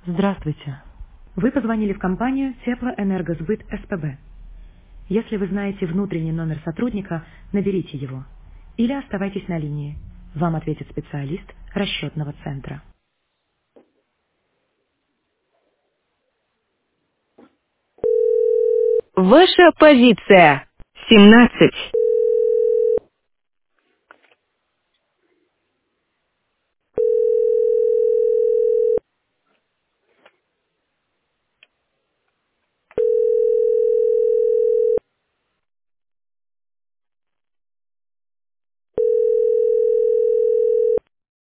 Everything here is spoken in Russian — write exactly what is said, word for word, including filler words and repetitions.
Здравствуйте. Вы позвонили в компанию Теплоэнергосбыт СПБ. Если вы знаете внутренний номер сотрудника, наберите его. Или оставайтесь на линии. Вам ответит специалист расчетного центра. Ваша позиция. семнадцать.